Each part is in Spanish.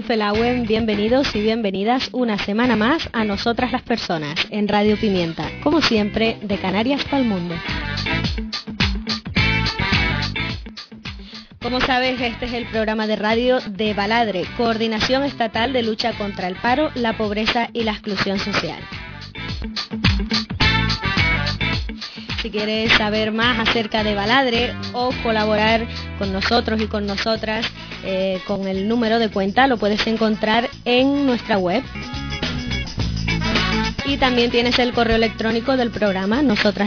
Felauen, bienvenidos y bienvenidas una semana más a Nosotras las Personas, en Radio Pimienta, como siempre, de Canarias para el mundo. Como sabes, este es el programa de radio de Baladre, Coordinación Estatal de Lucha contra el Paro, la Pobreza y la Exclusión Social. Si quieres saber más acerca de Baladre o colaborar con nosotros y con nosotras con el número de cuenta, lo puedes encontrar en nuestra web. Y también tienes el correo electrónico del programa,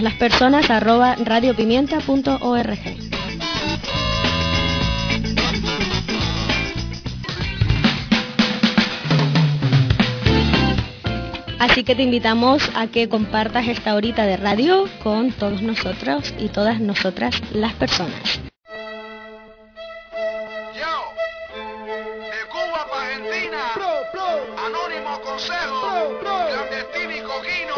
nosotraslaspersonas@radiopimienta.org. Así que te invitamos a que compartas esta horita de radio con todos nosotros y todas nosotras las personas. Yo, de Cuba para Argentina, Anónimo Consejo, Clandestino y Coquino.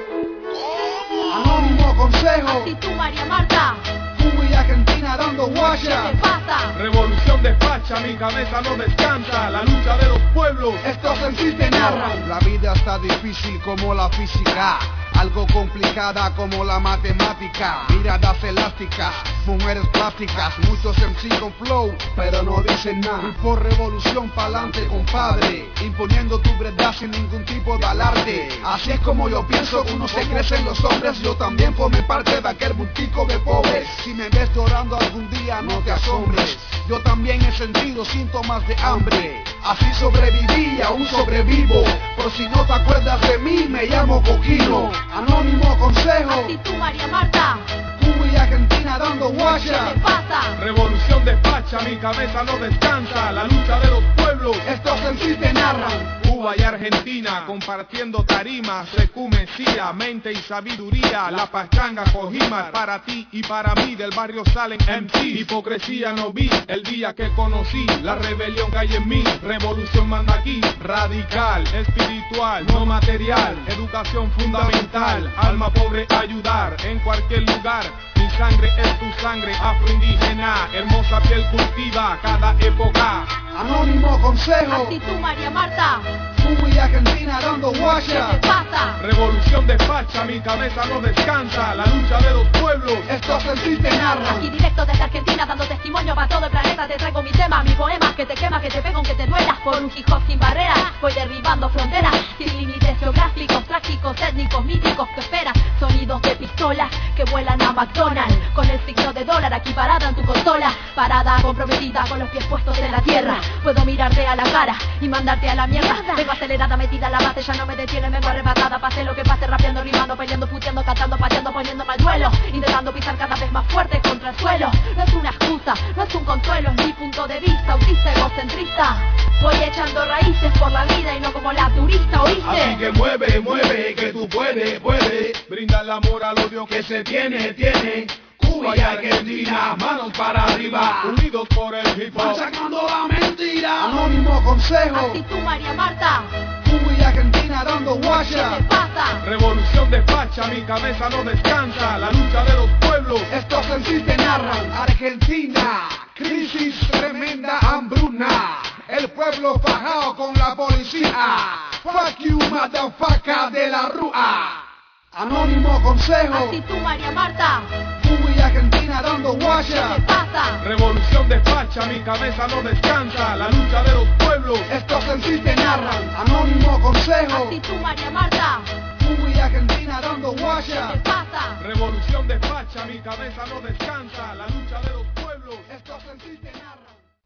¿Cómo? Anónimo Consejo, Actitud María Marta, Cuba y Argentina dando guaya. ¿qué pasa? Revolución despacha, mi cabeza no descansa. La lucha de los pueblos. Esto en sí te narran. La vida está difícil como la física, algo complicada como la matemática. Miradas elásticas, mujeres plásticas, muchos MC con flow, pero no dicen nada. Y por revolución pa'lante, compadre, imponiendo tu verdad sin ningún tipo de alarde. Así es como yo pienso, uno se crece en los hombres. Yo también formé parte de aquel bultico de pobres. Si me ves llorando algún día, no te asombres. Yo también he sentido síntomas de hambre. Así sobreviví y aún sobrevivo. Por si no te acuerdas de mí, me llamo Coquino. Anónimo Consejo, Actitud María Marta, Cuba y Argentina dando guaya. ¿qué pasa? Revolución despacha, mi cabeza no descansa. La lucha de los pueblos. Estos en sí te narran. Cuba y Argentina compartiendo tarimas, secumesía, mente y sabiduría. La pachanga Cojima, para ti y para mí, del barrio salen MC. Hipocresía no vi el día que conocí la rebelión que hay en mí. Revolución manda aquí, radical, espiritual, no material. Educación fundamental, alma pobre ayudar en cualquier lugar. Mi sangre es tu sangre, afroindígena, hermosa piel cultiva cada época. Anónimo Consejo, Actitud María Marta, Cuba y Argentina dando ¿qué guaya. pasa? Revolución despacha, mi cabeza no descansa. La lucha de los pueblos. Estos en sí te narran. Aquí directo desde Argentina, dando testimonio para todo el planeta. Te traigo mi tema, mi poema, que te quema, que te pega, aunque te duelas. Por un hip hop sin barreras, voy derribando fronteras, sin límites geográficos, trágicos, étnicos, míticos que esperan. Sonidos de pistolas que vuelan a McDonald's, con el signo de dólar aquí parada en tu consola. Parada, comprometida, con los pies puestos en la tierra. Puedo mirarte a la cara y mandarte a la mierda. Vengo acelerada, metida en la base, ya no me detiene, vengo arrebatada. Pase lo que pase, rapeando, rimando, peleando, puteando, cantando, pateando, poniéndome al duelo. Intentando pisar cada vez más fuerte contra el suelo. No es una excusa, no es un consuelo, es mi punto de vista, autista, egocentrista. Voy echando raíces por la vida y no como la turista, ¿oíste? Así que mueve, mueve, que tú puedes. Brinda el amor al odio que se tiene. Cuba y Argentina, manos para arriba, unidos por el hip hop. Machacando la mentira. Anónimo Consejo, Actitud María Marta, Cuba y Argentina dando ¿qué guaya. pasa? Revolución despacha, mi cabeza no descansa. La lucha de los pueblos. Estos en sí te narran. Argentina, crisis tremenda, hambruna. El pueblo fajado con la policía. Fuck you, motherfucker de la rúa. Anónimo Consejo, Actitud María Marta, Cuba y Argentina dando guaya. ¿qué pasa? Revolución despacha, mi cabeza no descansa. La lucha de los pueblos. Estos en sí te narran. Anónimo Consejo, Actitud María Marta, Cuba y Argentina dando guaya. ¿qué pasa? Revolución despacha, mi cabeza no descansa. La lucha de los pueblos. Estos en sí te narran.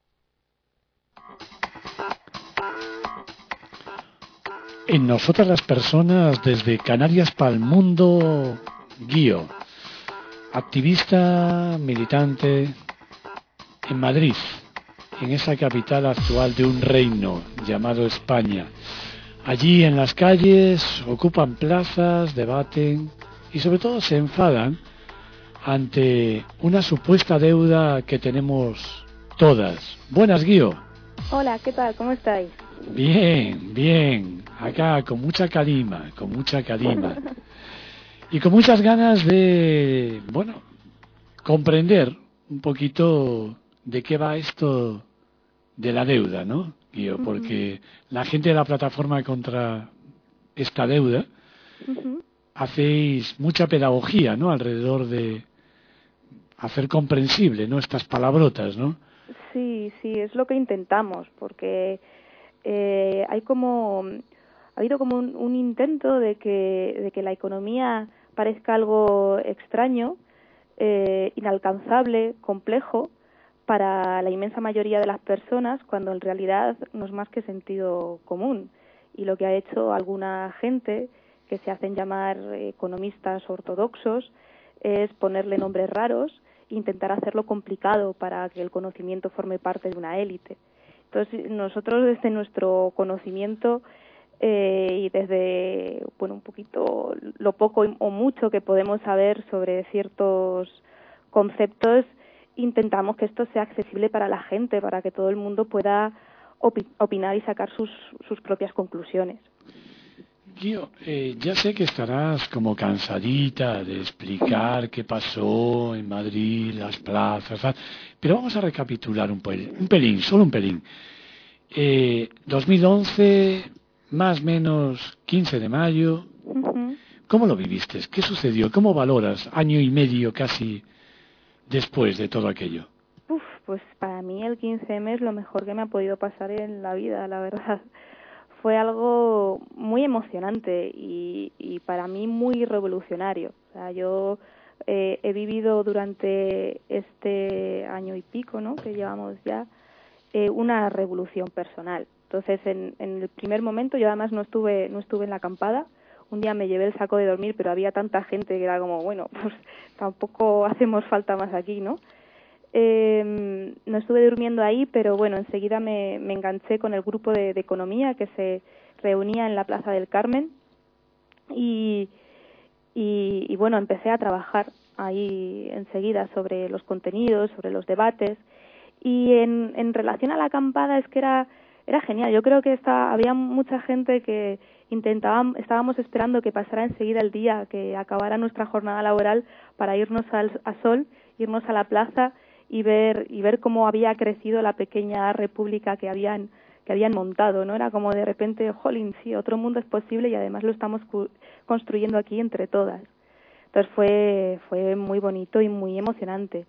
En Nosotras las Personas, desde Canarias para el mundo, Guío, activista, militante en Madrid, en esa capital actual de un reino llamado España. Allí en las calles ocupan plazas, debaten y sobre todo se enfadan ante una supuesta deuda que tenemos todas. Buenas, Guío. Hola, ¿qué tal? ¿Cómo estáis? Bien, bien. Acá con mucha calima. Y con muchas ganas de, bueno, comprender un poquito de qué va esto de la deuda, ¿no? Guío, porque la gente de la plataforma contra esta deuda hacéis mucha pedagogía, ¿no? Alrededor de hacer comprensible, ¿no? Estas palabrotas, ¿no? Sí, es lo que intentamos, porque ha habido como un intento de que la economía parezca algo extraño, inalcanzable, complejo para la inmensa mayoría de las personas, cuando en realidad no es más que sentido común. Y lo que ha hecho alguna gente que se hacen llamar economistas ortodoxos es ponerle nombres raros e intentar hacerlo complicado para que el conocimiento forme parte de una élite. Entonces, nosotros desde nuestro conocimiento y desde, un poquito lo poco o mucho que podemos saber sobre ciertos conceptos, intentamos que esto sea accesible para la gente, para que todo el mundo pueda opinar y sacar sus propias conclusiones. Guío, ya sé que estarás como cansadita de explicar qué pasó en Madrid, las plazas, pero vamos a recapitular un pelín, solo un pelín. 2011, más o menos 15 de mayo, ¿cómo lo viviste? ¿Qué sucedió? ¿Cómo valoras año y medio casi después de todo aquello? Pues para mí el 15M es lo mejor que me ha podido pasar en la vida, la verdad. Fue algo muy emocionante y para mí muy revolucionario. O sea, yo he vivido durante este año y pico, ¿no?, que llevamos ya, una revolución personal. Entonces, en el primer momento, yo además no estuve en la acampada. Un día me llevé el saco de dormir, pero había tanta gente que era como, bueno, pues tampoco hacemos falta más aquí, ¿no? No estuve durmiendo ahí, pero bueno, enseguida me enganché con el grupo de economía que se reunía en la Plaza del Carmen y bueno, empecé a trabajar ahí enseguida sobre los contenidos, sobre los debates y en relación a la acampada es que era genial. Yo creo que había mucha gente que estábamos esperando que pasara enseguida el día, que acabara nuestra jornada laboral para irnos a Sol, irnos a la plaza y ver cómo había crecido la pequeña república que habían montado, ¿no? Era como de repente, jolín, sí, otro mundo es posible y además lo estamos construyendo aquí entre todas. Entonces fue muy bonito y muy emocionante.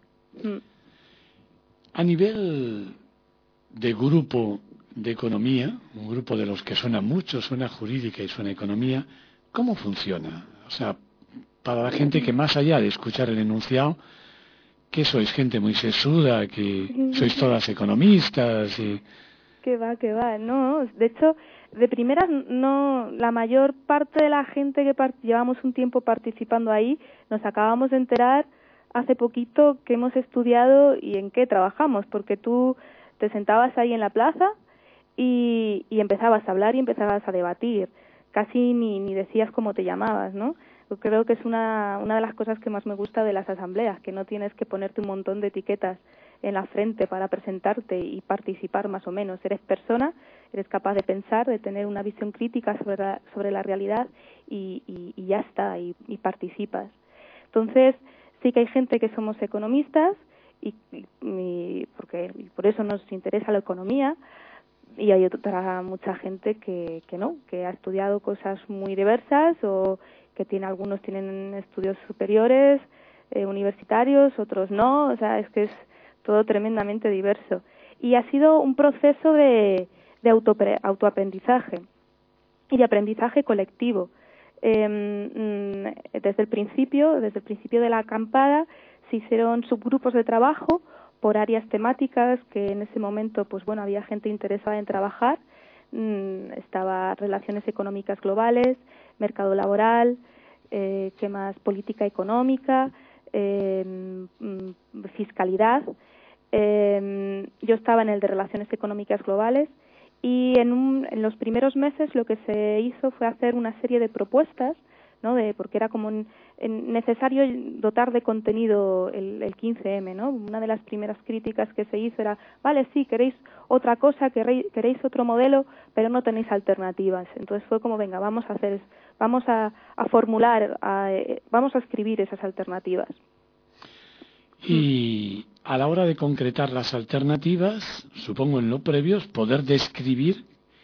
A nivel de grupo de economía, un grupo de los que suena mucho, suena jurídica y suena economía, ¿cómo funciona? O sea, para la gente que más allá de escuchar el enunciado, que sois gente muy sesuda, que sois todas economistas y... Que va, no, de hecho, de primeras no, la mayor parte de la gente que llevamos un tiempo participando ahí, nos acabamos de enterar hace poquito que hemos estudiado y en qué trabajamos, porque tú te sentabas ahí en la plaza y empezabas a hablar y empezabas a debatir, casi ni decías cómo te llamabas, ¿no? Yo creo que es una de las cosas que más me gusta de las asambleas, que no tienes que ponerte un montón de etiquetas en la frente para presentarte y participar más o menos. Eres persona, eres capaz de pensar, de tener una visión crítica sobre la realidad y ya está, y participas. Entonces, sí que hay gente que somos economistas y por eso nos interesa la economía, y hay mucha gente que no, que ha estudiado cosas muy diversas o que algunos tienen estudios superiores, universitarios, otros no, o sea, es que es todo tremendamente diverso. Y ha sido un proceso de autoaprendizaje y de aprendizaje colectivo. Desde el principio de la acampada se hicieron subgrupos de trabajo por áreas temáticas que en ese momento, pues bueno, había gente interesada en trabajar. Estaba relaciones económicas globales, mercado laboral, ¿qué más? Política económica, fiscalidad. Yo estaba en el de relaciones económicas globales y en los primeros meses lo que se hizo fue hacer una serie de propuestas, ¿no? Porque era como necesario dotar de contenido el 15M, ¿no? Una de las primeras críticas que se hizo era, vale, sí, queréis otra cosa, queréis otro modelo, pero no tenéis alternativas. Entonces fue como, venga, vamos a formular, vamos a escribir esas alternativas. Y a la hora de concretar las alternativas, supongo en lo previo, es poder describir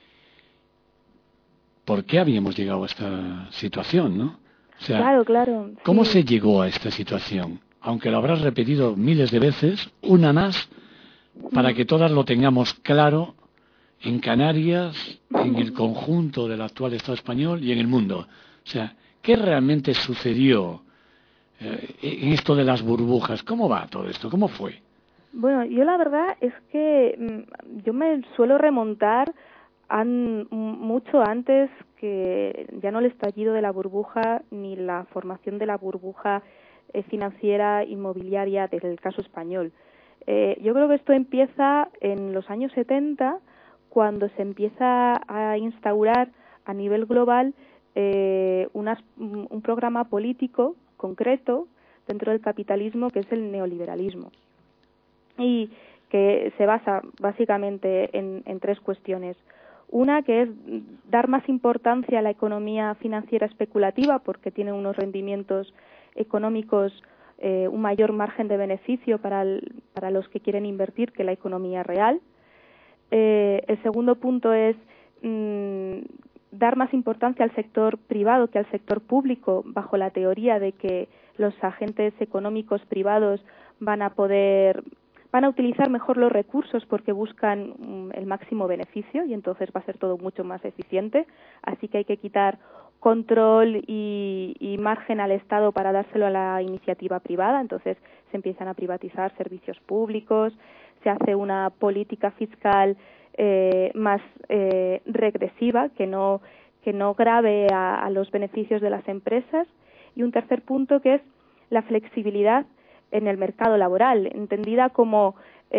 por qué habíamos llegado a esta situación, ¿no? O sea, Claro. ¿cómo Sí. se llegó a esta situación? Aunque lo habrás repetido miles de veces, una más, para que todas lo tengamos claro en Canarias, en el conjunto del actual Estado español y en el mundo. O sea, ¿qué realmente sucedió en esto de las burbujas? ¿Cómo va todo esto? ¿Cómo fue? Bueno, yo la verdad es que yo me suelo remontar mucho antes que ya no el estallido de la burbuja ni la formación de la burbuja financiera inmobiliaria del caso español. Yo creo que esto empieza en los años 70, cuando se empieza a instaurar a nivel global un programa político concreto dentro del capitalismo, que es el neoliberalismo, y que se basa básicamente en tres cuestiones. Una, que es dar más importancia a la economía financiera especulativa, porque tiene unos rendimientos económicos, un mayor margen de beneficio para los que quieren invertir que la economía real. El segundo punto es dar más importancia al sector privado que al sector público, bajo la teoría de que los agentes económicos privados van a utilizar mejor los recursos porque buscan el máximo beneficio, y entonces va a ser todo mucho más eficiente. Así que hay que quitar control y margen al Estado para dárselo a la iniciativa privada. Entonces se empiezan a privatizar servicios públicos, se hace una política fiscal más regresiva, que no grave a los beneficios de las empresas. Y un tercer punto, que es la flexibilidad en el mercado laboral, entendida como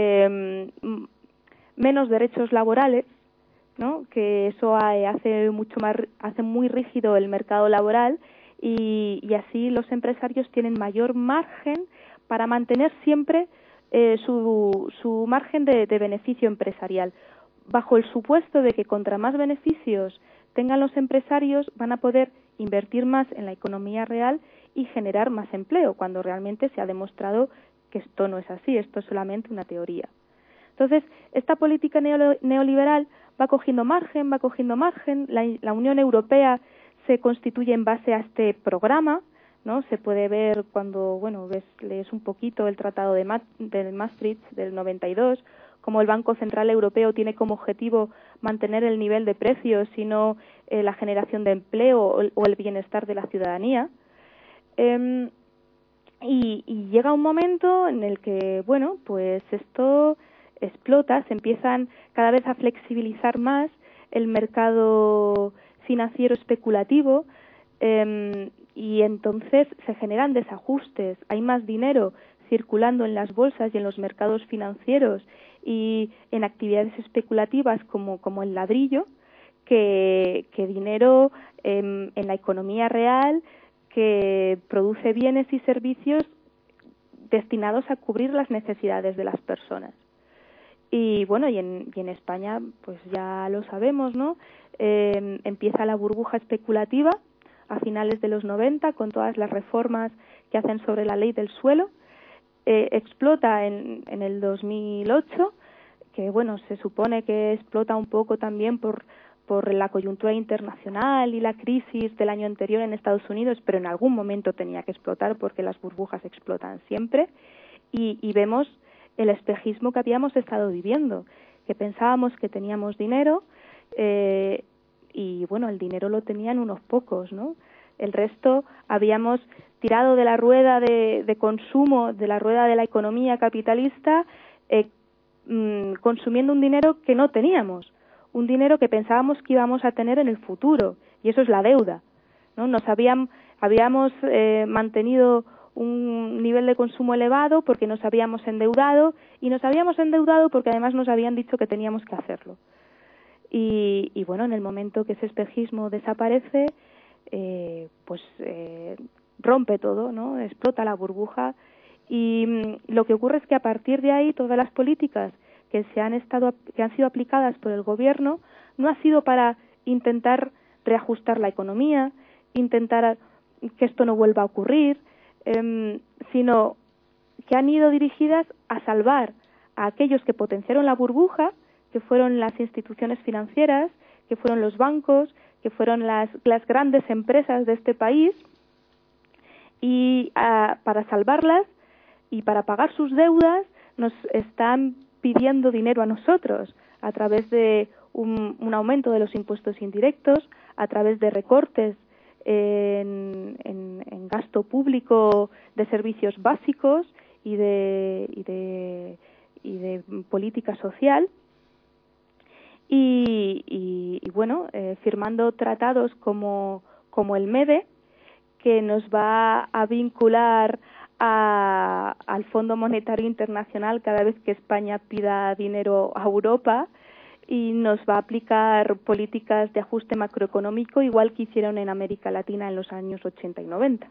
menos derechos laborales, ¿no? Que eso hace muy rígido el mercado laboral, y así los empresarios tienen mayor margen para mantener siempre su margen de beneficio empresarial, bajo el supuesto de que contra más beneficios tengan los empresarios van a poder invertir más en la economía real y generar más empleo, cuando realmente se ha demostrado que esto no es así, esto es solamente una teoría. Entonces, esta política neoliberal va cogiendo margen, la Unión Europea se constituye en base a este programa, ¿no? Se puede ver cuando, lees un poquito el Tratado del Maastricht del 92, como el Banco Central Europeo tiene como objetivo mantener el nivel de precios y no la generación de empleo o el bienestar de la ciudadanía. Y llega un momento en el que, pues esto explota, se empiezan cada vez a flexibilizar más el mercado financiero especulativo, y entonces se generan desajustes, hay más dinero circulando en las bolsas y en los mercados financieros y en actividades especulativas como el ladrillo, que dinero en la economía real, que produce bienes y servicios destinados a cubrir las necesidades de las personas. Y en España, pues ya lo sabemos, ¿no? Empieza la burbuja especulativa a finales de los 90 con todas las reformas que hacen sobre la ley del suelo. Explota en el 2008, que se supone que explota un poco también por la coyuntura internacional y la crisis del año anterior en Estados Unidos, pero en algún momento tenía que explotar porque las burbujas explotan siempre, y vemos el espejismo que habíamos estado viviendo, que pensábamos que teníamos dinero, y el dinero lo tenían unos pocos, ¿no? El resto habíamos tirado de la rueda de consumo, de la rueda de la economía capitalista, consumiendo un dinero que no teníamos, un dinero que pensábamos que íbamos a tener en el futuro, y eso es la deuda, ¿no? Habíamos mantenido un nivel de consumo elevado porque nos habíamos endeudado, y nos habíamos endeudado porque además nos habían dicho que teníamos que hacerlo. Y en el momento que ese espejismo desaparece, rompe todo, ¿no? Explota la burbuja, y lo que ocurre es que a partir de ahí todas las políticas que han sido aplicadas por el gobierno no ha sido para intentar reajustar la economía, intentar que esto no vuelva a ocurrir, sino que han ido dirigidas a salvar a aquellos que potenciaron la burbuja, que fueron las instituciones financieras, que fueron los bancos, que fueron las grandes empresas de este país, y para salvarlas y para pagar sus deudas nos están pidiendo dinero a nosotros a través de un aumento de los impuestos indirectos, a través de recortes en gasto público de servicios básicos y de política social, y bueno, firmando tratados como el MEDE, que nos va a vincular al Fondo Monetario Internacional cada vez que España pida dinero a Europa, y nos va a aplicar políticas de ajuste macroeconómico igual que hicieron en América Latina en los años 80 y 90.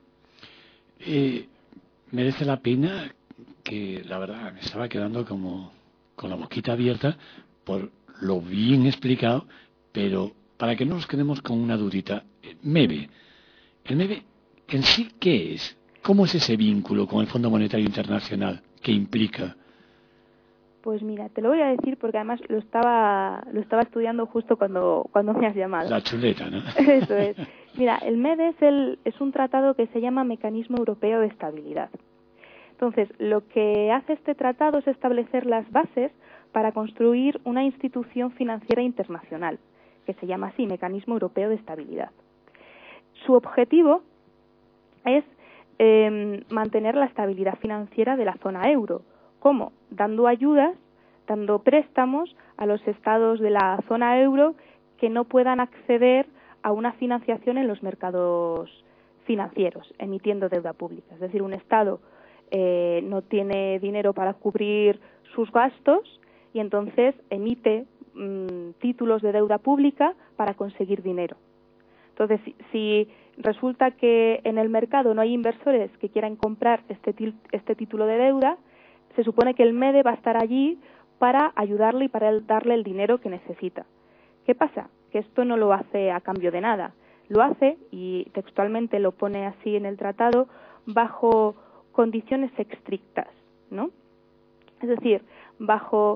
Merece la pena, que la verdad me estaba quedando como con la boquita abierta por lo bien explicado, pero para que no nos quedemos con una dudita, MEBE, ¿el MEBE en sí qué es? ¿Cómo es ese vínculo con el Fondo Monetario Internacional? ¿Qué implica? Pues mira, te lo voy a decir porque además lo estaba estudiando justo cuando me has llamado. La chuleta, ¿no? Eso es. Mira, el MEDE es un tratado que se llama Mecanismo Europeo de Estabilidad. Entonces, lo que hace este tratado es establecer las bases para construir una institución financiera internacional, que se llama así, Mecanismo Europeo de Estabilidad. Su objetivo es mantener la estabilidad financiera de la zona euro. ¿Cómo? Dando ayudas, dando préstamos a los estados de la zona euro que no puedan acceder a una financiación en los mercados financieros, emitiendo deuda pública. Es decir, un estado no tiene dinero para cubrir sus gastos y entonces emite títulos de deuda pública para conseguir dinero. Entonces, si resulta que en el mercado no hay inversores que quieran comprar este título de deuda, se supone que el MEDE va a estar allí para ayudarle y para darle el dinero que necesita. ¿Qué pasa? Que esto no lo hace a cambio de nada. Lo hace, y textualmente lo pone así en el tratado, bajo condiciones estrictas, ¿no? Es decir, bajo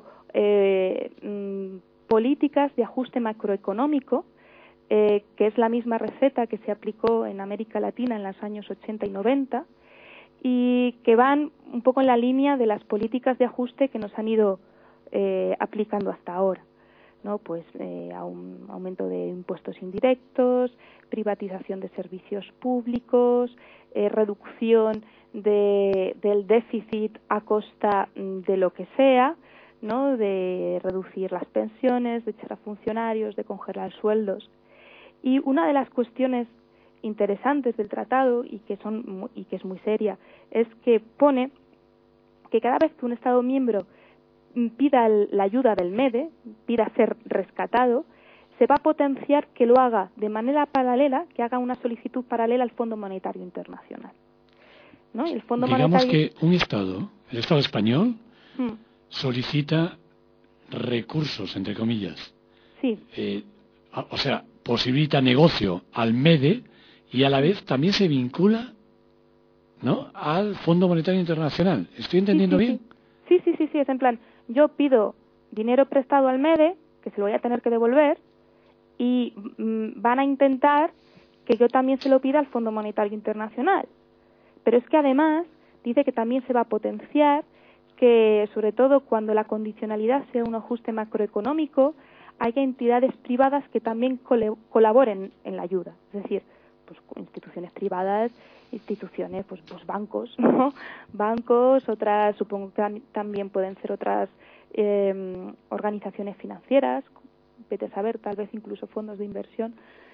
políticas de ajuste macroeconómico, que es la misma receta que se aplicó en América Latina en los años 80 y 90, y que van un poco en la línea de las políticas de ajuste que nos han ido aplicando hasta ahora, ¿no? Pues aumento de impuestos indirectos, privatización de servicios públicos, reducción del déficit a costa de lo que sea, ¿no? De reducir las pensiones, de echar a funcionarios, de congelar sueldos. Y una de las cuestiones interesantes del tratado y que es muy seria es que pone que cada vez que un Estado miembro pida la ayuda del MEDE, pida ser rescatado, se va a potenciar que lo haga de manera paralela, que haga una solicitud paralela al Fondo Monetario Internacional, ¿no? El Fondo Digamos Monetario... que un Estado, el Estado español, solicita recursos, entre comillas. Sí. O sea, posibilita negocio al MEDE y a la vez también se vincula, ¿no?, al Fondo Monetario Internacional. ¿Estoy entendiendo bien? Sí, es en plan, yo pido dinero prestado al MEDE, que se lo voy a tener que devolver, y van a intentar que yo también se lo pida al Fondo Monetario Internacional. Pero es que además dice que también se va a potenciar que, sobre todo cuando la condicionalidad sea un ajuste macroeconómico, haya entidades privadas que también colaboren en la ayuda. Es decir, pues instituciones privadas, instituciones, pues bancos, ¿no? Bancos, otras, supongo que también pueden ser otras organizaciones financieras, vete a saber, tal vez incluso fondos de inversión.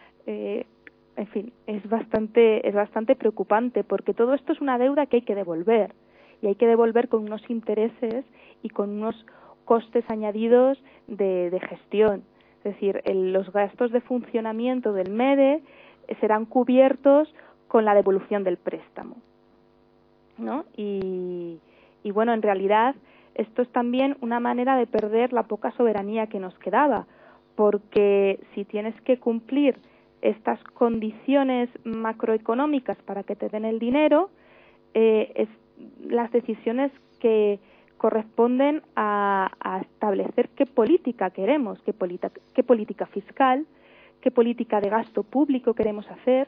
En fin, es bastante preocupante porque todo esto es una deuda que hay que devolver, y hay que devolver con unos intereses y con unos costes añadidos de gestión. Es decir, los gastos de funcionamiento del MEDE serán cubiertos con la devolución del préstamo, ¿no? Y bueno, en realidad esto es también una manera de perder la poca soberanía que nos quedaba, porque si tienes que cumplir estas condiciones macroeconómicas para que te den el dinero, las decisiones que corresponden a establecer qué política queremos, qué política fiscal, qué política de gasto público queremos hacer,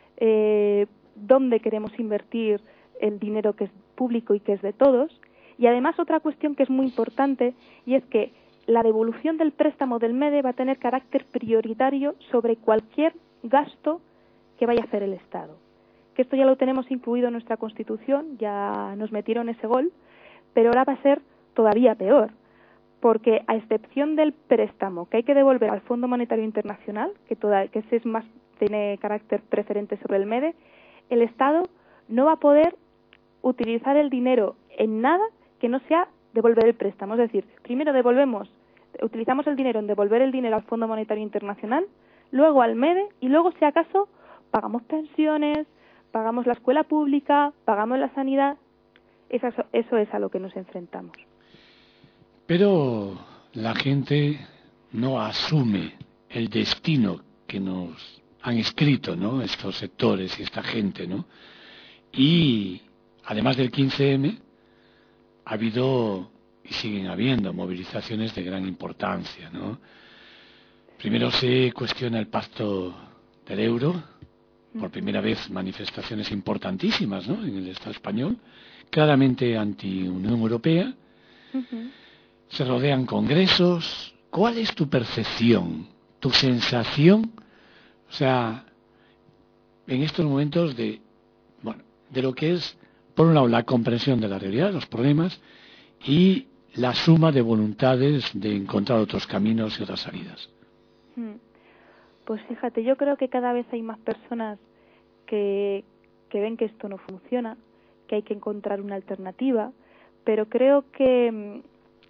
dónde queremos invertir el dinero que es público y que es de todos. Y además otra cuestión que es muy importante, y es que la devolución del préstamo del MEDE va a tener carácter prioritario sobre cualquier gasto que vaya a hacer el Estado. Que esto ya lo tenemos incluido en nuestra Constitución, ya nos metieron ese gol, pero ahora va a ser todavía peor, porque a excepción del préstamo que hay que devolver al Fondo Monetario Internacional, que ese es más, tiene carácter preferente sobre el MEDE, el Estado no va a poder utilizar el dinero en nada que no sea devolver el préstamo. Es decir, primero utilizamos el dinero en devolver el dinero al Fondo Monetario Internacional, luego al MEDE y luego, si acaso, pagamos pensiones, pagamos la escuela pública, pagamos la sanidad. Eso es a lo que nos enfrentamos. Pero la gente no asume el destino que nos han escrito, ¿no?, estos sectores y esta gente, ¿no? Y además del 15M ha habido y siguen habiendo movilizaciones de gran importancia, ¿no? Primero se cuestiona el pacto del euro, por primera vez manifestaciones importantísimas, ¿no?, en el Estado español, claramente anti-Unión Europea. Se rodean congresos. ¿Cuál es tu percepción, tu sensación, o sea, en estos momentos de lo que es, por un lado, la comprensión de la realidad, los problemas, y la suma de voluntades de encontrar otros caminos y otras salidas? Pues fíjate, yo creo que cada vez hay más personas que ven que esto no funciona, que hay que encontrar una alternativa, pero creo que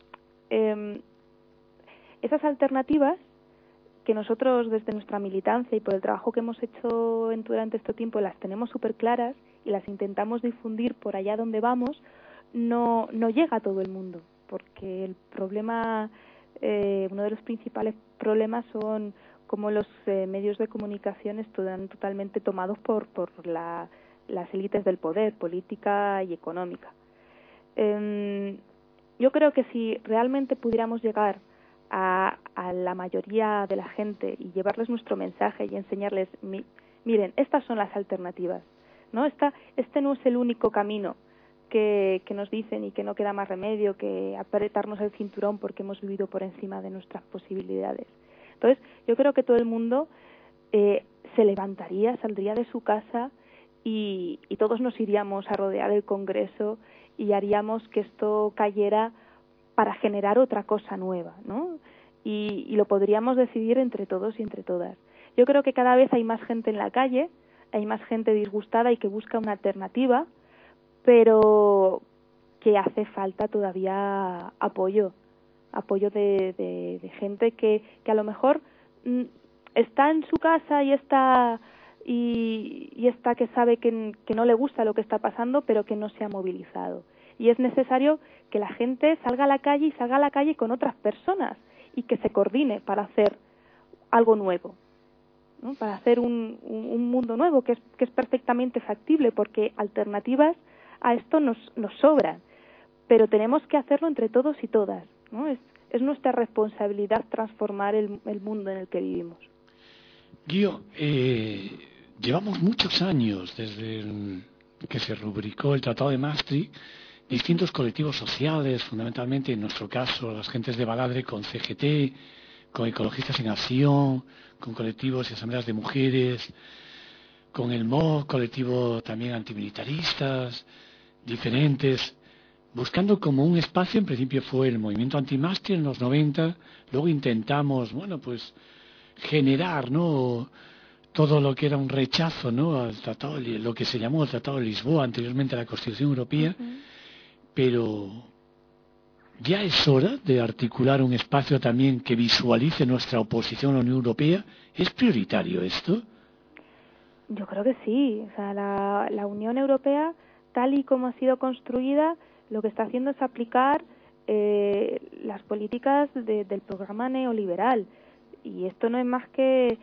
esas alternativas que nosotros desde nuestra militancia y por el trabajo que hemos hecho durante este tiempo las tenemos súper claras y las intentamos difundir por allá donde vamos, no llega a todo el mundo, porque el problema, uno de los principales problemas son como los medios de comunicación están totalmente tomados por las élites del poder, política y económica. Yo creo que si realmente pudiéramos llegar a la mayoría de la gente y llevarles nuestro mensaje y enseñarles, miren, estas son las alternativas, ¿no? Este no es el único camino que nos dicen y que no queda más remedio que apretarnos el cinturón porque hemos vivido por encima de nuestras posibilidades. Entonces, yo creo que todo el mundo se levantaría, saldría de su casa y todos nos iríamos a rodear el Congreso y haríamos que esto cayera para generar otra cosa nueva, ¿no? Y lo podríamos decidir entre todos y entre todas. Yo creo que cada vez hay más gente en la calle, hay más gente disgustada y que busca una alternativa, pero que hace falta todavía apoyo de gente que a lo mejor está en su casa y está que sabe que no le gusta lo que está pasando, pero que no se ha movilizado. Y es necesario que la gente salga a la calle y salga a la calle con otras personas y que se coordine para hacer algo nuevo, ¿no? Para hacer un mundo nuevo que es perfectamente factible, porque alternativas a esto nos sobran, pero tenemos que hacerlo entre todos y todas, ¿no? Es nuestra responsabilidad transformar el mundo en el que vivimos. Guío, llevamos muchos años desde que se rubricó el Tratado de Maastricht, distintos colectivos sociales, fundamentalmente en nuestro caso las gentes de Baladre con CGT, con Ecologistas en Acción, con colectivos y asambleas de mujeres, con el MOC, colectivo también antimilitaristas, diferentes, buscando como un espacio. En principio fue el movimiento anti-Maastricht en los 90, luego intentamos, generar, ¿no?, todo lo que era un rechazo, ¿no?, al tratado, lo que se llamó el Tratado de Lisboa, anteriormente a la Constitución Europea. Pero ya es hora de articular un espacio también que visualice nuestra oposición a la Unión Europea. ¿Es prioritario esto? Yo creo que sí. O sea, la Unión Europea, tal y como ha sido construida, lo que está haciendo es aplicar las políticas del programa neoliberal. Y esto no es más que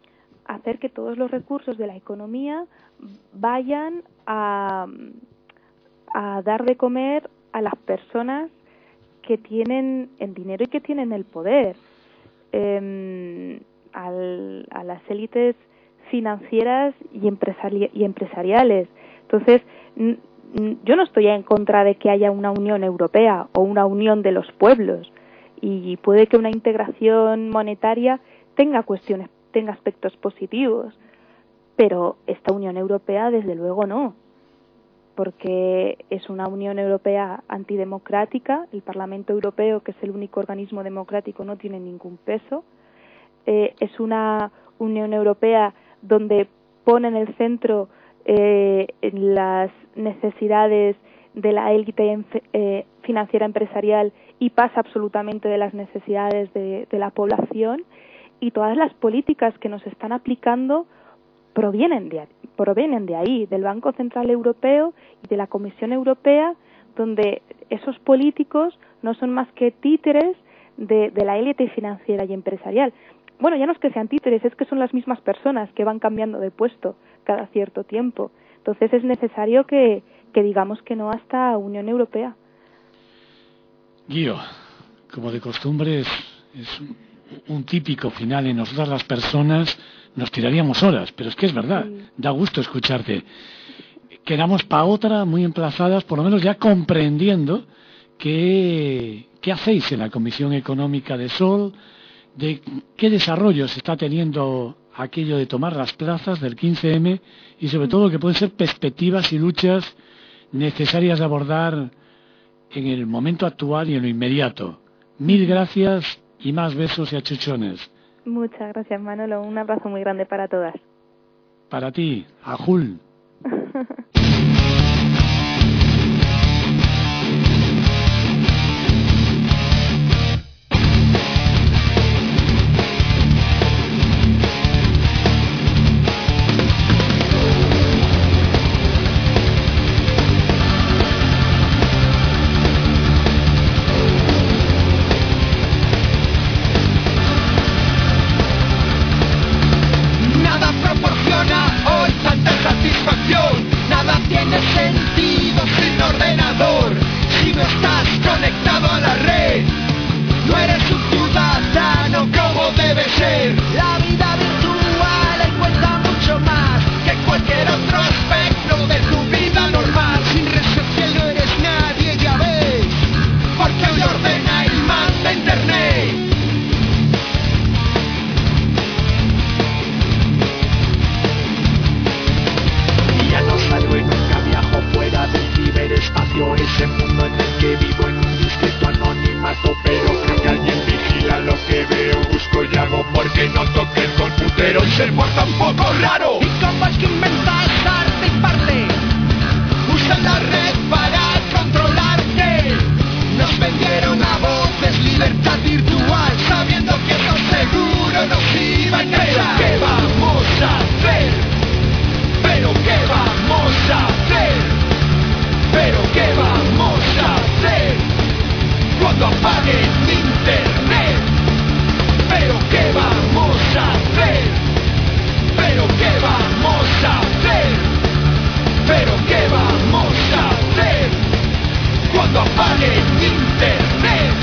hacer que todos los recursos de la economía vayan a a dar de comer a las personas que tienen el dinero y que tienen el poder, a las élites financieras y empresariales. Entonces, yo no estoy en contra de que haya una Unión Europea o una unión de los pueblos, y puede que una integración monetaria tenga aspectos positivos, pero esta Unión Europea desde luego no, porque es una Unión Europea antidemocrática. El Parlamento Europeo, que es el único organismo democrático, no tiene ningún peso. Es una Unión Europea donde pone en el centro las necesidades de la élite financiera empresarial y pasa absolutamente de las necesidades de la población, y todas las políticas que nos están aplicando provienen de ahí, del Banco Central Europeo y de la Comisión Europea, donde esos políticos no son más que títeres de la élite financiera y empresarial. Bueno, ya no es que sean títeres, es que son las mismas personas que van cambiando de puesto cada cierto tiempo. Entonces es necesario que digamos que no a esta Unión Europea. Guío, como de costumbre, es un típico final. En nosotras las personas nos tiraríamos horas, pero es que es verdad, sí. Da gusto escucharte. Quedamos para otra, muy emplazadas, por lo menos ya comprendiendo qué hacéis en la Comisión Económica de Sol, de qué desarrollo se está teniendo aquello de tomar las plazas del 15M y sobre todo que pueden ser perspectivas y luchas necesarias de abordar en el momento actual y en lo inmediato. Mil gracias y más besos y achuchones. Muchas gracias, Manolo. Un abrazo muy grande para todas. Para ti, Ajul. Nada tiene sentido sin ordenador. Si no estás conectado a la red, no eres un ciudadano como debe ser. La vida virtual encuentra mucho más que cualquier otro aspecto de tu vida normal. Sin red social no eres nadie, ya ves, porque hoy ordena y manda internet. Ya no salgo y nunca viajo fuera del ciberespacio, ese mundo en el que vivo en un discreto anonimato, pero creo que alguien vigila lo que veo, busco y hago porque no toque el computero y se porta un poco raro. Y como es que inventas arte y parte, usan la red para controlarte. Nos vendieron a voces libertad virtual, sabiendo que eso seguro nos iba a engañar. ¿Qué vamos a hacer? ¿Pero qué vamos a hacer? ¿Pero qué vamos a hacer? Cuando apaguen internet. ¿Pero qué vamos a hacer? ¿Pero qué vamos a hacer? ¿Pero qué vamos a hacer? Cuando apaguen internet.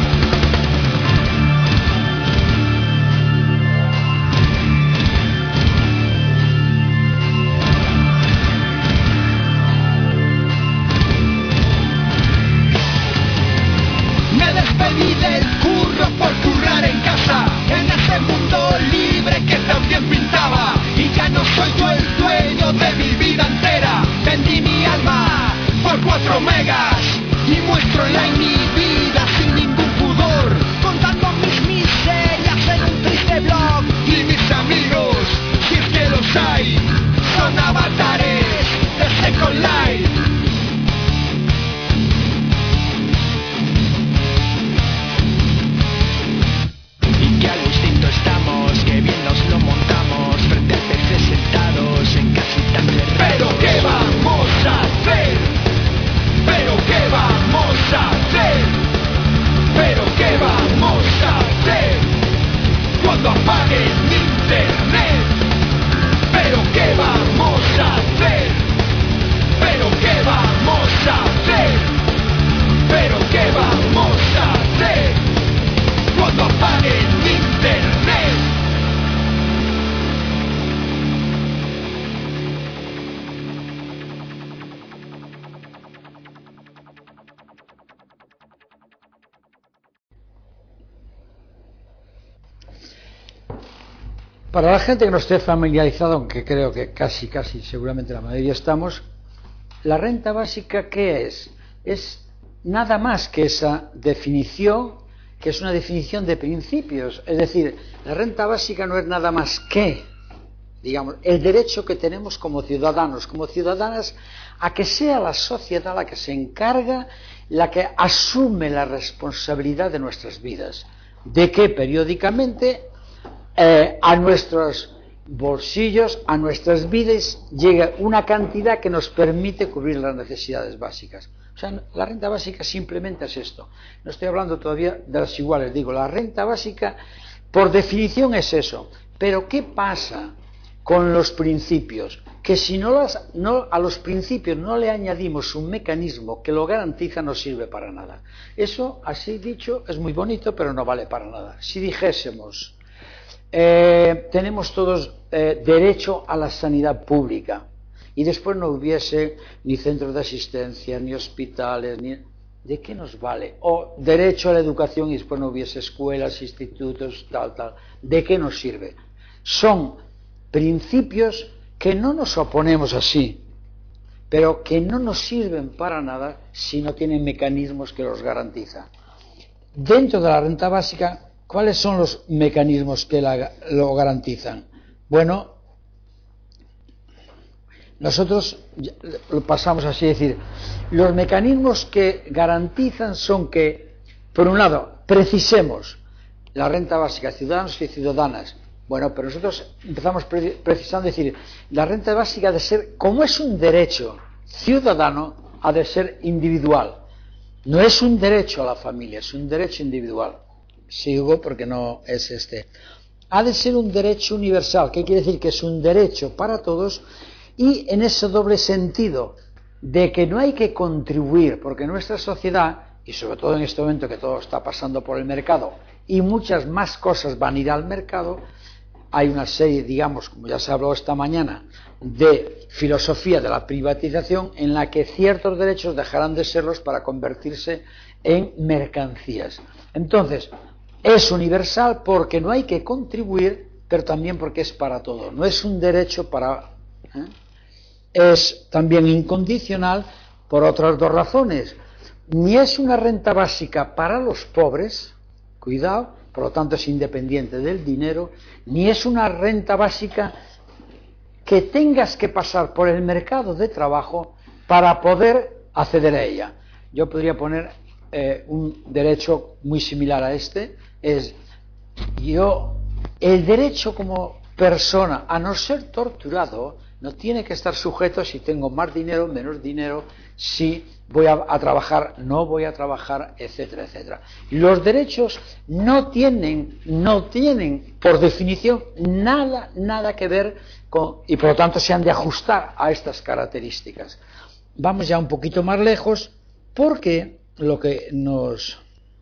Despedí del curro por currar en casa, en ese mundo libre que también pintaba. Y ya no soy yo el dueño de mi vida entera. Vendí mi alma por 4 megas y muestro online mi vida sin ningún pudor, contando mis miserias en un triste blog. Y mis amigos, si es que los hay, son avatares de Second Life. Estamos, que bien nos lo montamos, frente al PC sentados en casitas de radio. ¿Pero qué vamos a hacer? ¿Pero qué vamos a hacer? Para la gente que no esté familiarizada, aunque creo que casi seguramente la mayoría estamos, la renta básica, ¿qué es? Es nada más que esa definición, que es una definición de principios. Es decir, la renta básica no es nada más que, digamos, el derecho que tenemos como ciudadanos, como ciudadanas, a que sea la sociedad la que se encarga, la que asume la responsabilidad de nuestras vidas, de que periódicamente a nuestros bolsillos, a nuestras vidas, llega una cantidad que nos permite cubrir las necesidades básicas. O sea, la renta básica simplemente es esto. No estoy hablando todavía de las iguales, digo, la renta básica por definición es eso. Pero ¿qué pasa con los principios? Que si a los principios no le añadimos un mecanismo que lo garantiza, no sirve para nada. Eso, así dicho, es muy bonito, pero no vale para nada. Si dijésemos, tenemos todos derecho a la sanidad pública, y después no hubiese ni centros de asistencia, ni hospitales, ¿de qué nos vale? O derecho a la educación y después no hubiese escuelas, institutos, tal. ¿De qué nos sirve? Son principios que no nos oponemos así, pero que no nos sirven para nada si no tienen mecanismos que los garantizan. Dentro de la renta básica, ¿cuáles son los mecanismos que lo garantizan? Bueno, nosotros lo pasamos así, es decir, los mecanismos que garantizan son que, por un lado, precisemos la renta básica, ciudadanos y ciudadanas. Bueno, pero nosotros empezamos precisando decir, la renta básica ha de ser, como es un derecho ciudadano, ha de ser individual. No es un derecho a la familia, es un derecho individual. Sigo porque no es este. Ha de ser un derecho universal, que quiere decir que es un derecho para todos, y en ese doble sentido de que no hay que contribuir, porque nuestra sociedad, y sobre todo en este momento que todo está pasando por el mercado, y muchas más cosas van a ir al mercado, hay una serie, digamos, como ya se habló esta mañana, de filosofía de la privatización en la que ciertos derechos dejarán de serlos para convertirse en mercancías. Entonces, es universal porque no hay que contribuir, pero también porque es para todo. No es un derecho para... Es también incondicional por otras dos razones. Ni es una renta básica para los pobres, cuidado, por lo tanto es independiente del dinero, ni es una renta básica que tengas que pasar por el mercado de trabajo para poder acceder a ella. Yo podría poner un derecho muy similar a este, es el derecho como persona a no ser torturado no tiene que estar sujeto si tengo más dinero, menos dinero, si voy a trabajar, no voy a trabajar, etcétera, etcétera. Los derechos no tienen por definición nada que ver con, y por lo tanto se han de ajustar a estas características. Vamos ya un poquito más lejos, porque lo que nos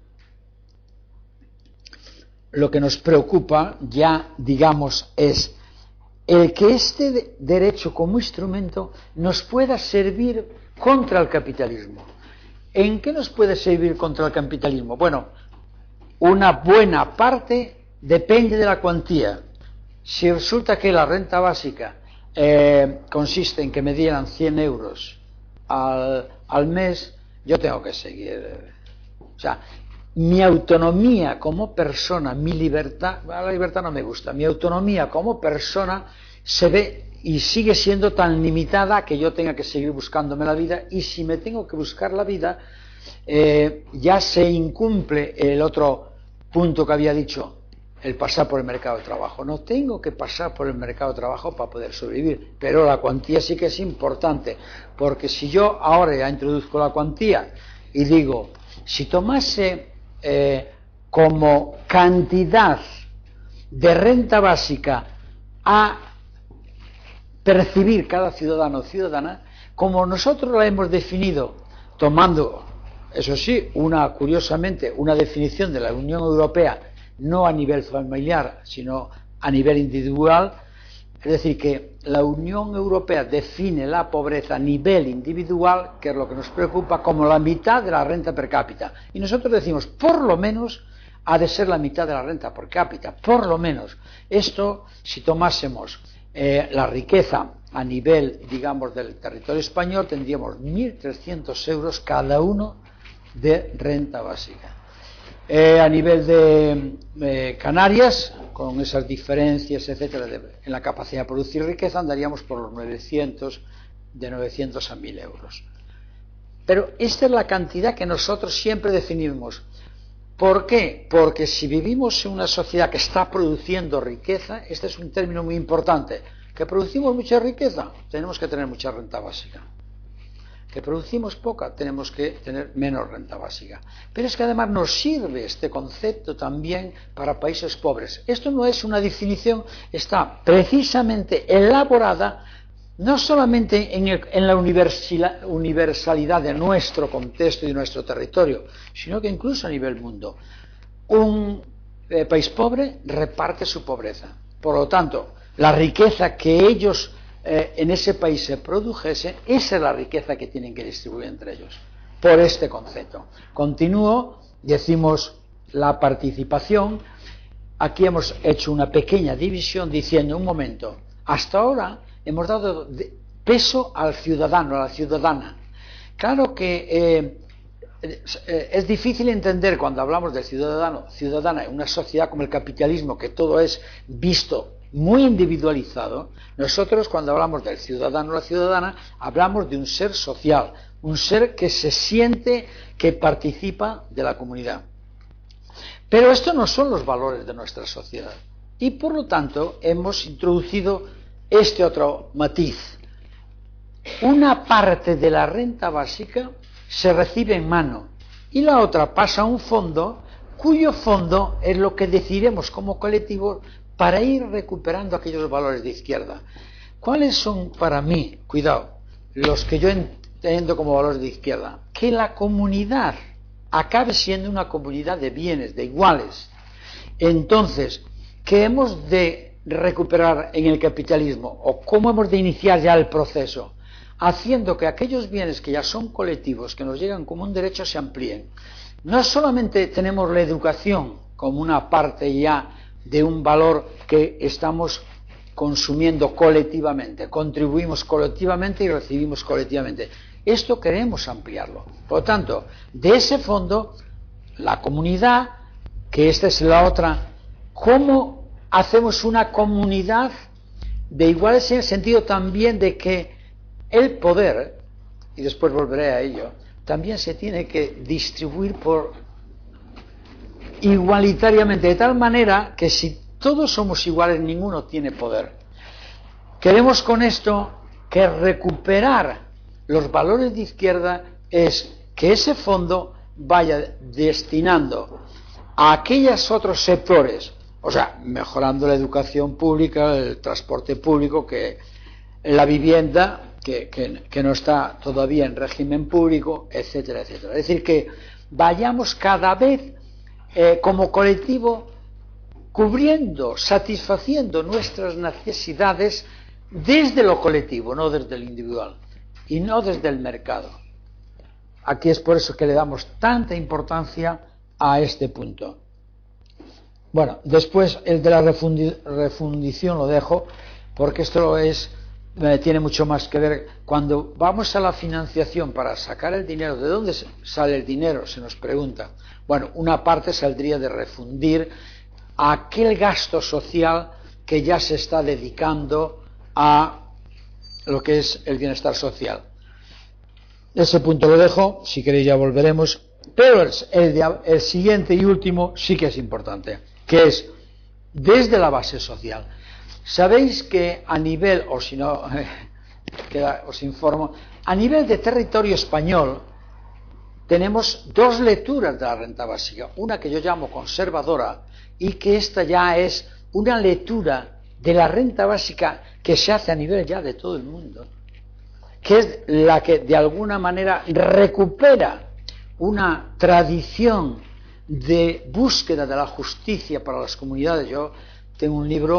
preocupa ya, digamos, es el que este derecho como instrumento nos pueda servir contra el capitalismo. ¿En qué nos puede servir contra el capitalismo? Bueno, una buena parte depende de la cuantía. Si resulta que la renta básica consiste en que me dieran 100 euros al mes, yo tengo que seguir. O sea, mi autonomía como persona, mi libertad, la libertad no me gusta, mi autonomía como persona se ve y sigue siendo tan limitada que yo tenga que seguir buscándome la vida, y si me tengo que buscar la vida, ya se incumple el otro punto que había dicho, el pasar por el mercado de trabajo. No tengo que pasar por el mercado de trabajo para poder sobrevivir, pero la cuantía sí que es importante, porque si yo ahora ya introduzco la cuantía y digo, si tomase como cantidad de renta básica a percibir cada ciudadano o ciudadana, como nosotros la hemos definido tomando, eso sí, curiosamente, una definición de la Unión Europea, no a nivel familiar, sino a nivel individual, es decir, que la Unión Europea define la pobreza a nivel individual, que es lo que nos preocupa, como la mitad de la renta per cápita. Y nosotros decimos, por lo menos, ha de ser la mitad de la renta por cápita, por lo menos. Esto, si tomásemos la riqueza a nivel, digamos, del territorio español, tendríamos 1.300 euros cada uno de renta básica. A nivel de Canarias, con esas diferencias, etcétera, en la capacidad de producir riqueza, andaríamos por los 900, de 900 a 1.000 euros. Pero esta es la cantidad que nosotros siempre definimos. ¿Por qué? Porque si vivimos en una sociedad que está produciendo riqueza, este es un término muy importante, que producimos mucha riqueza, tenemos que tener mucha renta básica. Que producimos poca, tenemos que tener menos renta básica. Pero es que además nos sirve este concepto también para países pobres. Esto no es una definición, está precisamente elaborada no solamente en la universalidad de nuestro contexto y de nuestro territorio, sino que incluso a nivel mundo. Un país pobre reparte su pobreza. Por lo tanto, la riqueza que ellos en ese país se produjese, esa es la riqueza que tienen que distribuir entre ellos, por este concepto. Continúo, decimos la participación. Aquí hemos hecho una pequeña división diciendo, un momento, hasta ahora hemos dado peso al ciudadano, a la ciudadana. Claro que es difícil entender cuando hablamos del ciudadana en una sociedad como el capitalismo, que todo es visto muy individualizado. Nosotros, cuando hablamos del ciudadano o la ciudadana, hablamos de un ser social, un ser que se siente que participa de la comunidad. Pero estos no son los valores de nuestra sociedad. Y por lo tanto hemos introducido este otro matiz. Una parte de la renta básica se recibe en mano y la otra pasa a un fondo, cuyo fondo es lo que decidiremos como colectivo para ir recuperando aquellos valores de izquierda. ¿Cuáles son para mí, cuidado, los que yo entiendo como valores de izquierda? Que la comunidad acabe siendo una comunidad de bienes, de iguales. Entonces, ¿qué hemos de recuperar en el capitalismo? ¿O cómo hemos de iniciar ya el proceso? Haciendo que aquellos bienes que ya son colectivos, que nos llegan como un derecho, se amplíen. No solamente tenemos la educación como una parte ya de un valor que estamos consumiendo colectivamente, contribuimos colectivamente y recibimos colectivamente. Esto queremos ampliarlo. Por lo tanto, de ese fondo, la comunidad, que esta es la otra, ¿cómo hacemos una comunidad de iguales en el sentido también de que el poder, y después volveré a ello, también se tiene que distribuir igualitariamente, de tal manera que si todos somos iguales, ninguno tiene poder. Queremos con esto que recuperar los valores de izquierda es que ese fondo vaya destinando a aquellos otros sectores, o sea, mejorando la educación pública, el transporte público, que la vivienda, que no está todavía en régimen público, etcétera, etcétera. Es decir, que vayamos cada vez como colectivo cubriendo, satisfaciendo nuestras necesidades desde lo colectivo, no desde el individual y no desde el mercado. Aquí es por eso que le damos tanta importancia a este punto. Bueno, después el de la refundición lo dejo, porque esto tiene mucho más que ver. Cuando vamos a la financiación para sacar el dinero, ¿de dónde sale el dinero?, se nos pregunta. Bueno, una parte saldría de refundir aquel gasto social que ya se está dedicando a lo que es el bienestar social. Ese punto lo dejo, si queréis ya volveremos, pero el siguiente y último sí que es importante, que es desde la base social. Sabéis que a nivel, o si no, os informo, a nivel de territorio español tenemos dos lecturas de la renta básica, una que yo llamo conservadora y que esta ya es una lectura de la renta básica que se hace a nivel ya de todo el mundo, que es la que de alguna manera recupera una tradición de búsqueda de la justicia para las comunidades. Yo tengo un libro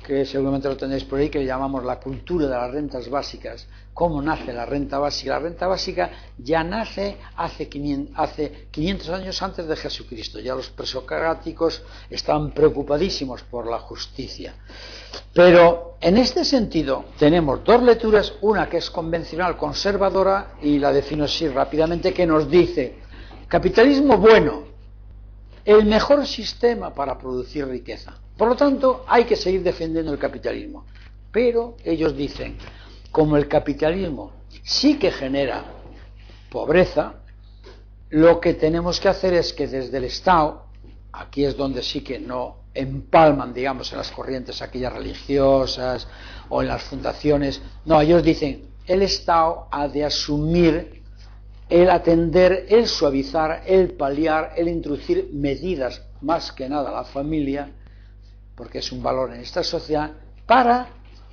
que seguramente lo tenéis por ahí, que le llamamos la cultura de las rentas básicas. ¿Cómo nace la renta básica? La renta básica ya nace hace 500 años antes de Jesucristo. Ya los presocráticos estaban preocupadísimos por la justicia. Pero en este sentido tenemos dos lecturas, una que es convencional, conservadora, y la defino así rápidamente, que nos dice: capitalismo bueno, el mejor sistema para producir riqueza. Por lo tanto, hay que seguir defendiendo el capitalismo. Pero ellos dicen, como el capitalismo sí que genera pobreza, lo que tenemos que hacer es que desde el Estado, aquí es donde sí que no empalman, digamos, en las corrientes aquellas religiosas o en las fundaciones, no, ellos dicen, el Estado ha de asumir el atender, el suavizar, el paliar, el introducir medidas, más que nada la familia, porque es un valor en esta sociedad, para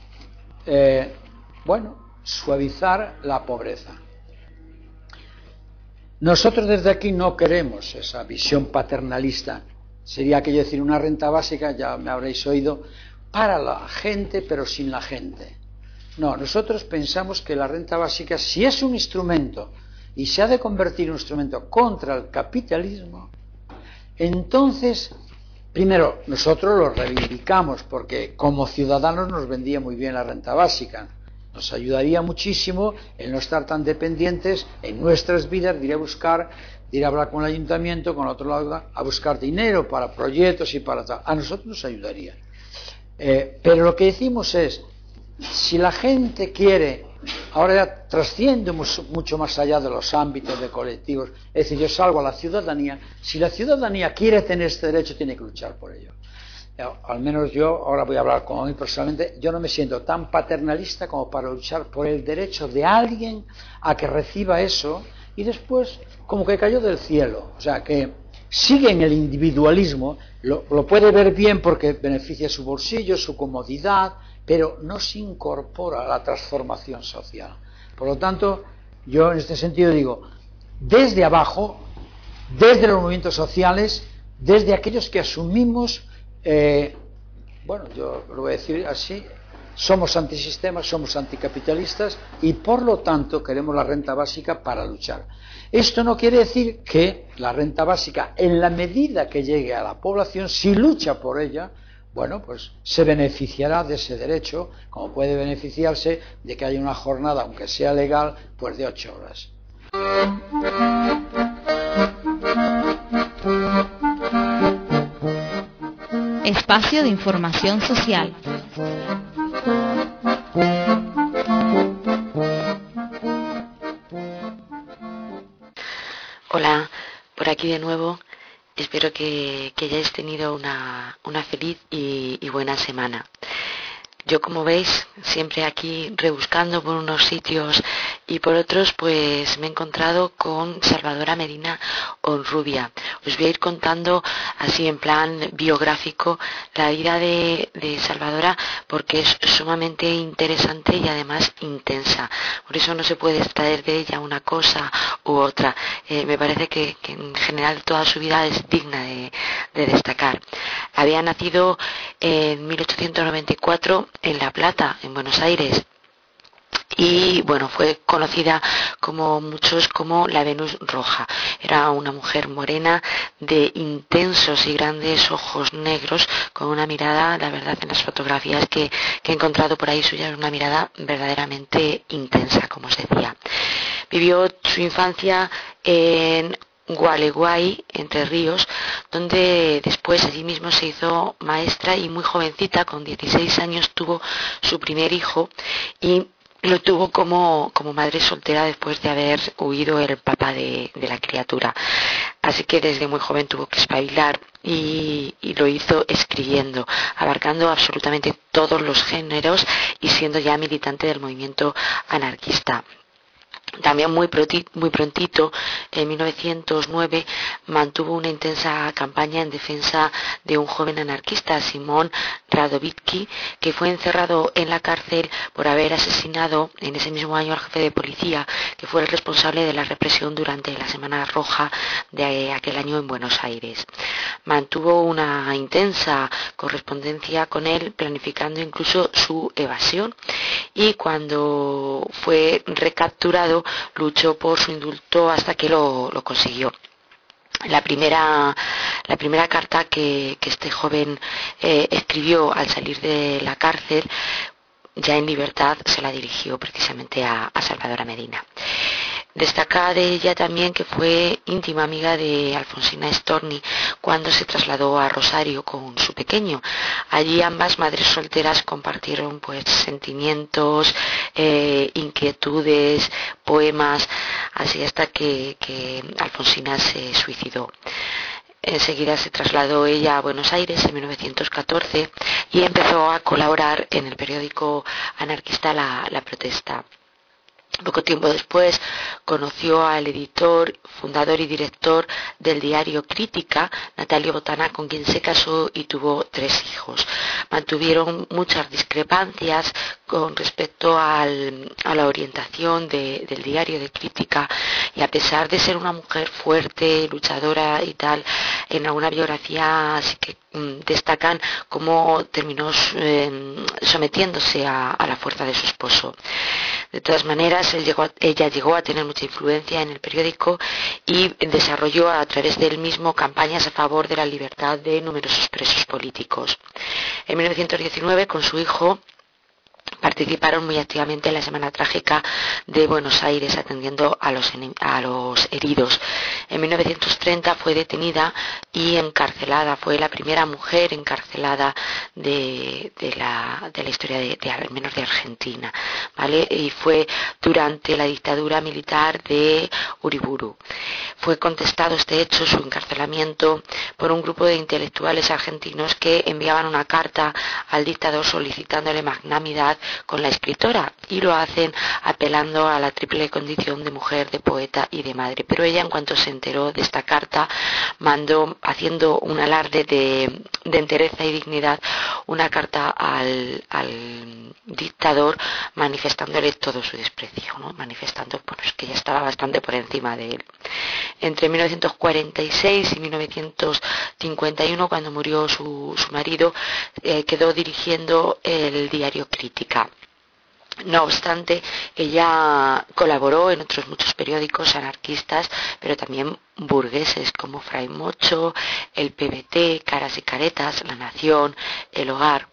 suavizar la pobreza. Nosotros desde aquí no queremos esa visión paternalista. Sería aquello de decir una renta básica, ya me habréis oído, para la gente pero sin la gente. No, nosotros pensamos que la renta básica, si es un instrumento y se ha de convertir en un instrumento contra el capitalismo, entonces, primero, nosotros lo reivindicamos porque como ciudadanos nos vendía muy bien la renta básica. Nos ayudaría muchísimo el no estar tan dependientes en nuestras vidas de ir a hablar con el ayuntamiento, con otro lado, a buscar dinero para proyectos y para tal. A nosotros nos ayudaría. Pero lo que decimos es, si la gente quiere, ahora ya trasciende mucho más allá de los ámbitos de colectivos, es decir, yo salgo a la ciudadanía, si la ciudadanía quiere tener este derecho, tiene que luchar por ello. Al menos yo, ahora voy a hablar con mí personalmente, yo no me siento tan paternalista como para luchar por el derecho de alguien a que reciba eso y después como que cayó del cielo, o sea que sigue en el individualismo, lo puede ver bien porque beneficia su bolsillo, su comodidad, pero no se incorpora a la transformación social. Por lo tanto, yo en este sentido digo, desde abajo, desde los movimientos sociales, desde aquellos que asumimos, yo lo voy a decir así, somos antisistemas, somos anticapitalistas y por lo tanto queremos la renta básica para luchar. Esto no quiere decir que la renta básica, en la medida que llegue a la población, si lucha por ella, pues se beneficiará de ese derecho, como puede beneficiarse de que haya una jornada, aunque sea legal, pues de 8 horas. Espacio de información social. Hola, por aquí de nuevo. Espero que hayáis tenido una feliz y buena semana. Yo, como veis, siempre aquí rebuscando por unos sitios y por otros, pues me he encontrado con Salvadora Medina Honrubia. Os voy a ir contando así en plan biográfico la vida de Salvadora porque es sumamente interesante y además intensa. Por eso no se puede extraer de ella una cosa u otra. Me parece que en general toda su vida es digna de destacar. Había nacido en 1894 en La Plata, en Buenos Aires. Y fue conocida como muchos como la Venus Roja. Era una mujer morena de intensos y grandes ojos negros con una mirada, la verdad, en las fotografías que he encontrado por ahí suya, una mirada verdaderamente intensa, como os decía. Vivió su infancia en Gualeguay, Entre Ríos, donde después allí mismo se hizo maestra y muy jovencita, con 16 años, tuvo su primer hijo y lo tuvo como madre soltera después de haber huido el papá de la criatura. Así que desde muy joven tuvo que espabilar y lo hizo escribiendo, abarcando absolutamente todos los géneros y siendo ya militante del movimiento anarquista. También muy prontito, en 1909, mantuvo una intensa campaña en defensa de un joven anarquista, Simón Radovitsky, que fue encerrado en la cárcel por haber asesinado en ese mismo año al jefe de policía, que fue el responsable de la represión durante la Semana Roja de aquel año en Buenos Aires. Mantuvo una intensa correspondencia con él, planificando incluso su evasión, y cuando fue recapturado luchó por su indulto hasta que lo consiguió. La primera carta que este joven escribió al salir de la cárcel, ya en libertad, se la dirigió precisamente a Salvador Medina. Destaca de ella también que fue íntima amiga de Alfonsina Storni cuando se trasladó a Rosario con su pequeño. Allí ambas madres solteras compartieron pues sentimientos, inquietudes, poemas, así hasta que Alfonsina se suicidó. Enseguida se trasladó ella a Buenos Aires en 1914 y empezó a colaborar en el periódico anarquista La Protesta. Poco tiempo después conoció al editor, fundador y director del diario Crítica, Natalio Botana, con quien se casó y tuvo 3 hijos. Mantuvieron muchas discrepancias con respecto a la orientación del diario de Crítica, y a pesar de ser una mujer fuerte, luchadora y tal, en alguna biografía sí que destacan cómo terminó sometiéndose a la fuerza de su esposo. De todas maneras, ella llegó a tener mucha influencia en el periódico y desarrolló a través del mismo campañas a favor de la libertad de numerosos presos políticos. En 1919, con su hijo, participaron muy activamente en la Semana Trágica de Buenos Aires, atendiendo a los heridos. En 1930 fue detenida y encarcelada. Fue la primera mujer encarcelada de la historia al menos de Argentina, ¿vale? Y fue durante la dictadura militar de Uriburu. Fue contestado este hecho, su encarcelamiento, por un grupo de intelectuales argentinos que enviaban una carta al dictador solicitándole magnanimidad con la escritora, y lo hacen apelando a la triple condición de mujer, de poeta y de madre. Pero ella, en cuanto se enteró de esta carta, mandó, haciendo un alarde de entereza y dignidad, una carta al dictador manifestándole todo su desprecio, ¿no? Manifestando que ella estaba bastante por encima de él. Entre 1946 y 1951, cuando murió su marido, quedó dirigiendo el diario Crítica. No obstante, ella colaboró en otros muchos periódicos anarquistas, pero también burgueses como Fray Mocho, el PBT, Caras y Caretas, La Nación, El Hogar.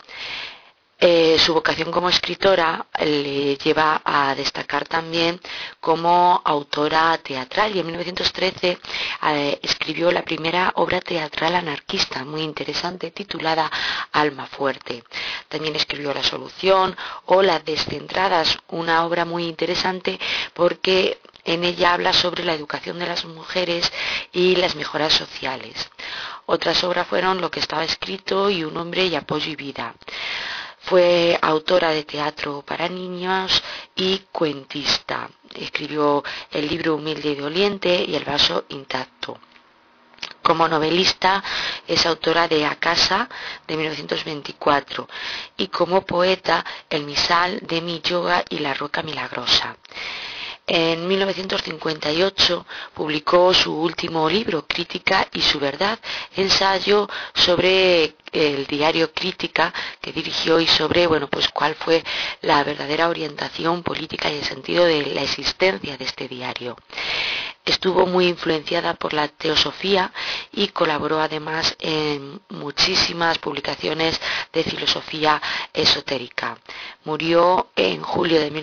Su vocación como escritora le lleva a destacar también como autora teatral, y en 1913 escribió la primera obra teatral anarquista muy interesante, titulada Alma Fuerte. También escribió La Solución o Las Descentradas, una obra muy interesante porque en ella habla sobre la educación de las mujeres y las mejoras sociales. Otras obras fueron Lo que estaba escrito y Un hombre y apoyo y vida. Fue autora de teatro para niños y cuentista. Escribió el libro Humilde y Doliente y El vaso intacto. Como novelista es autora de A Casa, de 1924, y como poeta El misal de mi yoga y La roca milagrosa. En 1958 publicó su último libro, Crítica y su verdad, ensayo sobre el diario Crítica que dirigió y sobre, cuál fue la verdadera orientación política y el sentido de la existencia de este diario. Estuvo muy influenciada por la teosofía y colaboró además en muchísimas publicaciones de filosofía esotérica. Murió en julio de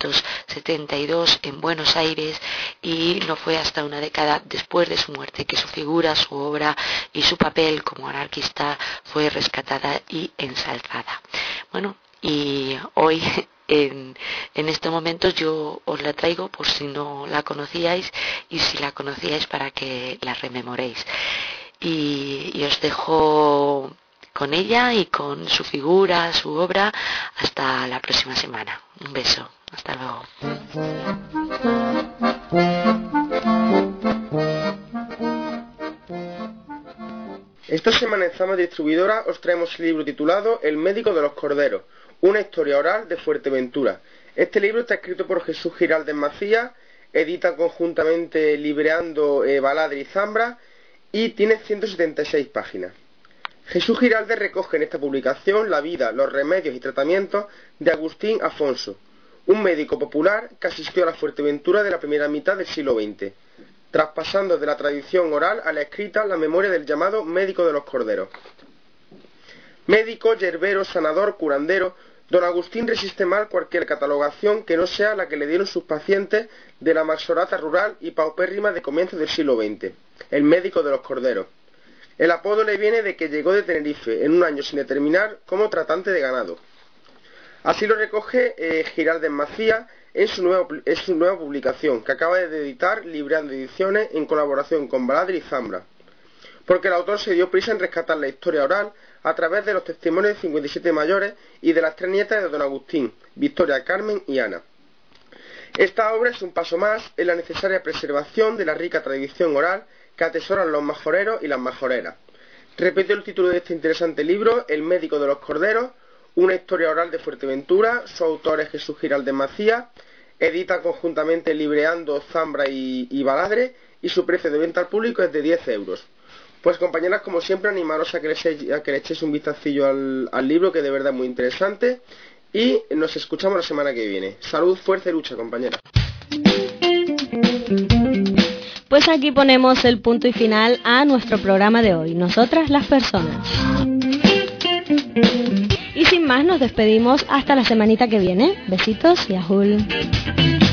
1972 en Buenos Aires, y no fue hasta una década después de su muerte que su figura, su obra y su papel como anarquista fue rescatada y ensalzada. Y hoy en estos momentos yo os la traigo por si no la conocíais, y si la conocíais para que la rememoréis. Y os dejo con ella y con su figura, su obra, hasta la próxima semana. Un beso. Hasta luego. Esta semana en Zama Distribuidora os traemos el libro titulado El médico de los corderos, una historia oral de Fuerteventura. Este libro está escrito por Jesús Giraldez Macías, edita conjuntamente Libreando Baladre y Zambra y tiene 176 páginas. Jesús Giraldez recoge en esta publicación la vida, los remedios y tratamientos de Agustín Afonso, un médico popular que asistió a la Fuerteventura de la primera mitad del siglo XX, traspasando de la tradición oral a la escrita la memoria del llamado médico de los corderos. Médico, yerbero, sanador, curandero, don Agustín resiste mal cualquier catalogación que no sea la que le dieron sus pacientes de la marsorata rural y paupérrima de comienzos del siglo XX, el médico de los corderos. El apodo le viene de que llegó de Tenerife, en un año sin determinar, como tratante de ganado. Así lo recoge Giraldez Macías en su nueva publicación, que acaba de editar Libreando Ediciones en colaboración con Baladre y Zambra, porque el autor se dio prisa en rescatar la historia oral a través de los testimonios de 57 mayores y de las 3 nietas de don Agustín, Victoria, Carmen y Ana. Esta obra es un paso más en la necesaria preservación de la rica tradición oral que atesoran los majoreros y las majoreras. Repito el título de este interesante libro, El médico de los corderos, una historia oral de Fuerteventura. Su autor es Jesús Giraldez Macías, edita conjuntamente Libreando, Zambra y Baladre, y su precio de venta al público es de 10 euros. Pues compañeras, como siempre, animaros a que le echéis un vistacillo al libro, que de verdad es muy interesante, y nos escuchamos la semana que viene. Salud, fuerza y lucha, compañeras. Pues aquí ponemos el punto y final a nuestro programa de hoy, Nosotras las Personas. Y sin más nos despedimos hasta la semanita que viene. Besitos y ajul.